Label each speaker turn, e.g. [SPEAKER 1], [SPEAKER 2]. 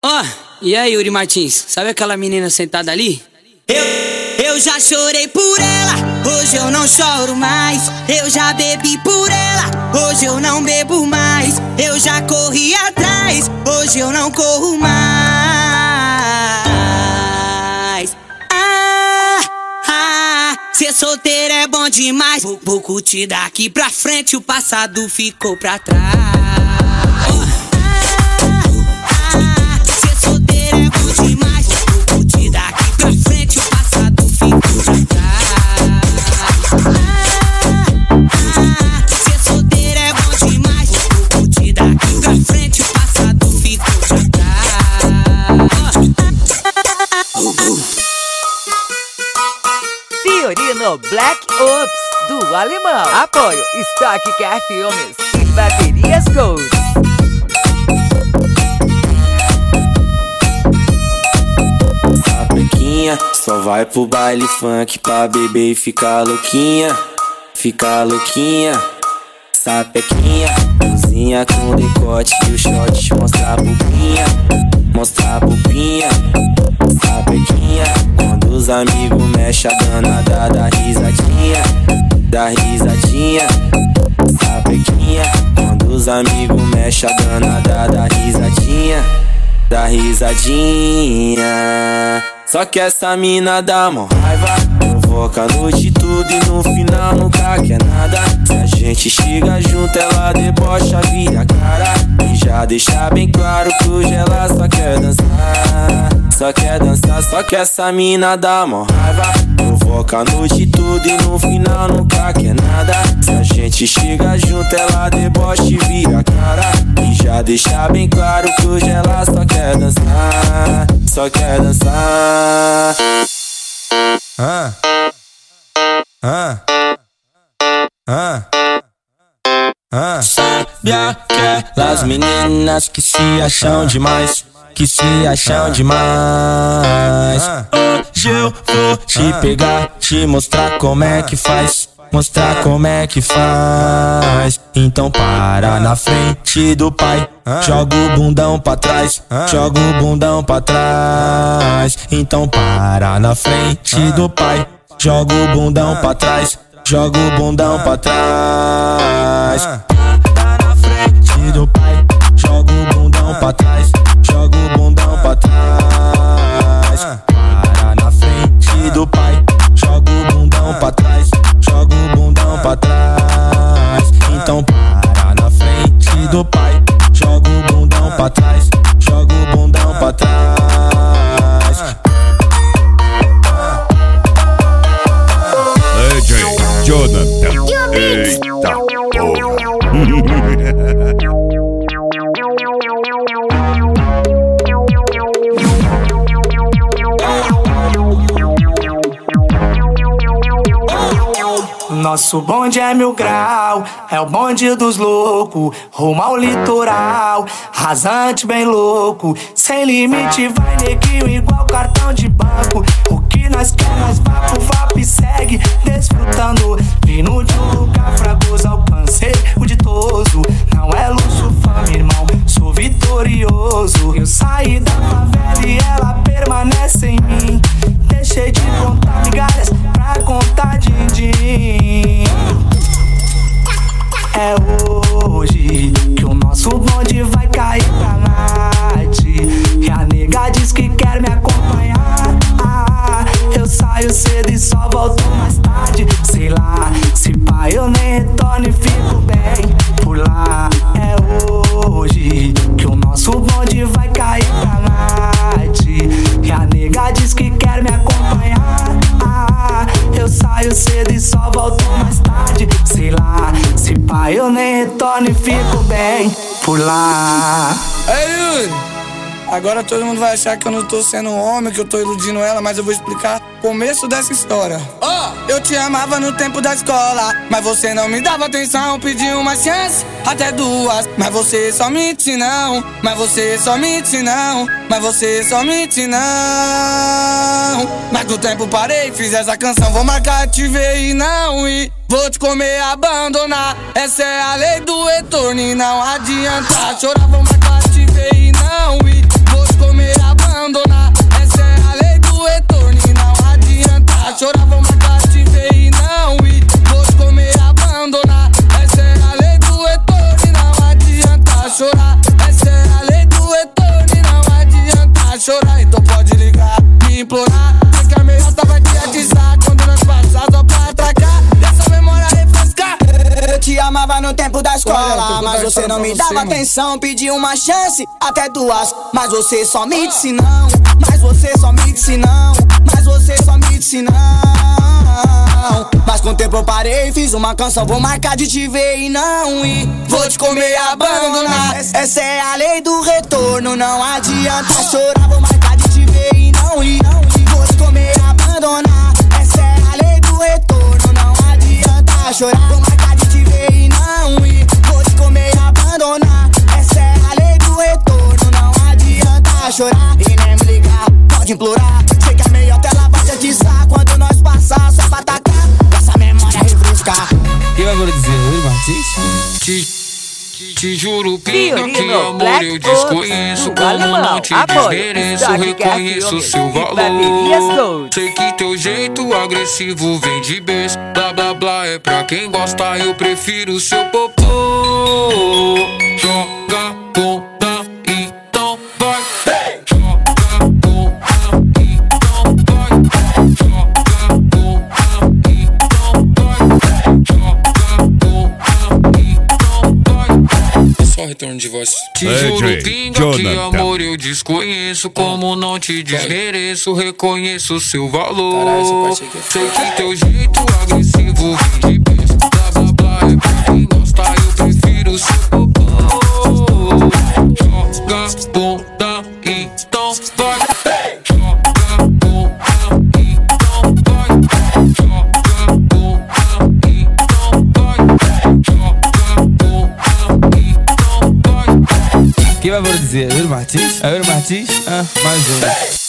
[SPEAKER 1] Ó, e aí, Yuri Martins, sabe aquela menina sentada ali?
[SPEAKER 2] Eu já chorei por ela, hoje eu não choro mais. Eu já bebi por ela, hoje eu não bebo mais. Eu já corri atrás, hoje eu não corro mais. Ser solteiro é bom demais. Vou curtir daqui pra frente, o passado ficou pra trás. Ser solteiro é bom demais. Vou curtir daqui pra frente, o passado ficou pra trás. Ser solteiro é bom demais. Vou curtir daqui pra frente, o passado ficou pra trás.
[SPEAKER 3] Fiorino Black Ops do Alemão. Apoio Stock Car Filmes e Baterias Gold.
[SPEAKER 4] Sapequinha só vai pro baile funk pra beber e ficar louquinha. Ficar louquinha. Sapequinha, cozinha com decote e o short mostra a bubinha. Mostra a bubinha. Sapequinha, quando os amigos mexem a danada da risadinha. Da risadinha. Sapequinha, quando os amigos mexem a danada da risadinha. Da risadinha. Só que essa mina dá mó raiva, provoca a noite tudo e no final nunca quer nada. Se a gente chega junto ela debocha, vira a cara e já deixa bem claro que hoje ela só quer dançar. Só quer dançar, só que essa mina dá mó raiva, provoca a noite tudo e no final nunca quer nada. Se a gente chega junto ela debocha e vira a cara e já deixa bem claro que hoje ela só quer dançar. Só quer dançar. Sabe aquelas meninas que se acham demais, que se acham demais. Hoje eu vou te pegar, te mostrar como é que faz, mostrar como é que faz. Então para na frente do pai, joga o bundão pra trás, joga o bundão pra trás. Então para na frente do pai, joga o bundão pra trás, joga o bundão pra trás. Para na frente do pai, joga o bundão pra trás, joga o bundão pra trás. Para na frente do pai, joga o bundão pra trás, joga o bundão pra trás. Então para na frente do pai, joga o bundão pra trás, joga o bundão pra trás.
[SPEAKER 5] DJ Jonathan. Eita porra.
[SPEAKER 6] Nosso bonde é 1000 grau, é o bonde dos loucos, rumo ao litoral, rasante bem louco, sem limite vai neguinho igual cartão de banco. O que nós quer, nós vapo e segue desfrutando, vindo de um lugar fragoso, alcancei o ditoso. Não é luxo, fama, irmão, sou vitorioso. Eu saí da favela e ela permanece em mim. Deixei de contar migalhas pra contar din-din. É hoje que o nosso bonde vai cair pra night. E a nega diz que quer me acompanhar. Eu saio cedo e só volto mais tarde. Sei lá, se pá eu nem retorno e fico bem por lá. É hoje que o nosso bonde vai cair pra night. E a nega diz que quer me acompanhar. Eu saio cedo e só volto mais tarde. Sei lá, se pá eu nem retorno e fico bem por lá.
[SPEAKER 7] Ei, Yuri, agora todo mundo vai achar que eu não tô sendo um homem, que eu tô iludindo ela, mas eu vou explicar o começo dessa história. Eu te amava no tempo da escola, mas você não me dava atenção. Pedi uma chance, até duas, mas você só mente não. Mas você só mente não. Mas você só mente não. Mas com o tempo parei, fiz essa canção. Vou marcar, te ver e não ir. Vou te comer, abandonar. Essa é a lei do retorno e não adianta chorar. Vou marcar, te ver e não ir. Vou te comer,
[SPEAKER 2] tempo da escola, mas você não me dava atenção. Pedi uma chance, até duas, mas você só me disse não. Mas você só me disse não. Mas você só me disse não. Mas com o tempo eu parei, fiz uma canção, vou marcar de te ver e não ir. Vou te comer e abandonar. Essa é a lei do retorno, não adianta chorar. Vou marcar de te ver e não ir. Vou te comer e abandonar. Essa é a lei do retorno, não adianta chorar. Vou marcar de te ver e não ir. Vou te comer e abandonar. Essa é a lei do retorno, não adianta chorar. E nem me ligar, pode implorar. Sei que é melhor tela vai te atiçar quando nós passar, só pra atacar. Essa memória refrescar.
[SPEAKER 1] Quem vai dizer? Yuri Martins?
[SPEAKER 8] Te juro, pinga, que amor eu desconheço. Como não te desmereço, reconheço seu valor. Sei que teu jeito agressivo vem de berço. Blá blá blá é pra quem gosta, eu prefiro seu popô. Joga bunda, então vai. Joga bunda, então vai. Joga bunda, então vai. Joga bunda, então vai. Só retorno de voz. Te juro, pinga, que amor eu desconheço. Como não te desmereço, reconheço seu valor. Sei que teu jeito agressivo vem de berço. Blá blá blá é pra quem gosta, eu prefiro seu popô. Joga bunda, então vai. Joga bunda, então vai. Joga bunda, então vai. Joga bunda, então vai.
[SPEAKER 1] Quem vai dizer? Yuri Martins? É Yuri Martins? Mais um.